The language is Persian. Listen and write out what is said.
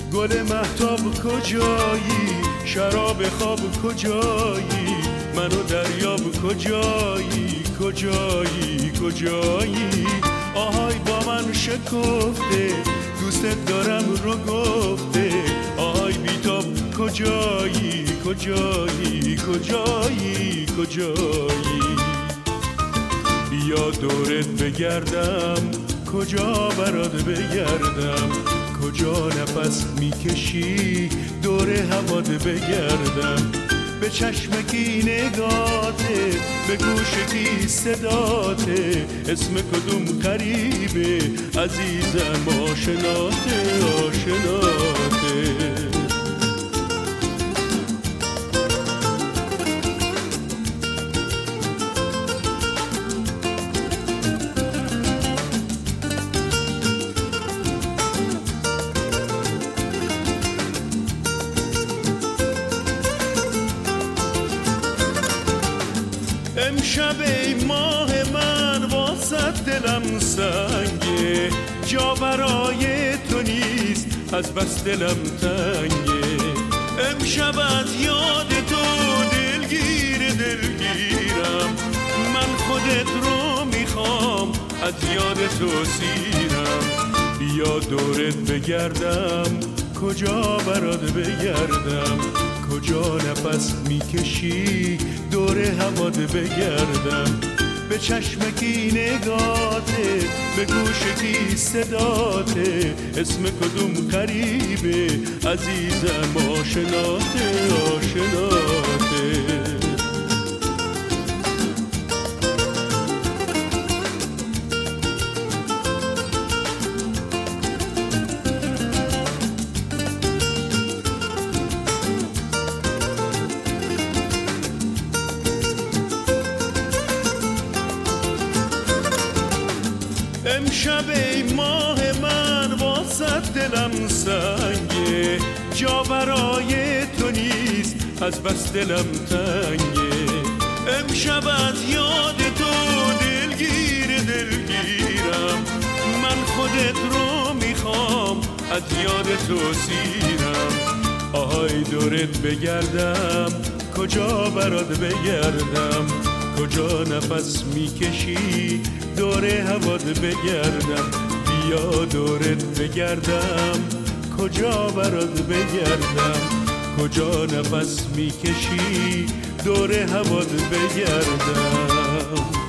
گل مهتاب کجایی، شراب خواب کجایی، منو دریاب کجایی، کجایی کجایی. آهای با من شکفته، دوستت دارم رو گفته. آهای بیتاب کجایی، کجایی کجایی کجایی. بیا دورت بگردم، کجا برات بگردم، کجا نفس میکشی دور هوات بگردم. به چشمکی نگاته، به گوشکی صداته، اسم کدوم غریبه عزیزم آشناته آشناته. امشب ای ماه من واسه دلم سنگه، جا برای تو نیست از بس دلم تنگه. امشب از یاد تو دلگیرم، من خودت رو میخوام از یاد تو سیرم. بیا دورت بگردم، کجا برات بگردم، کجا نفس میکشی دور هوات بگردم. به چشمکی نگاته، به گوشکی صداته، اسم کدوم غریبه عزیزم آشناته آشناته. امشب ای ماه من واسه دلم سنگه، جا برای تو نیست از بس دلم تنگه. امشب از یاد تو دلگیرم، من خودت رو میخوام از یاد تو سیرم. آهای دورت بگردم، کجا برات بگردم، کجا نفس میکشی دور هوات بگردم. بیا دورت بگردم، کجا برات بگردم، کجا نفس میکشی دور هوات بگردم.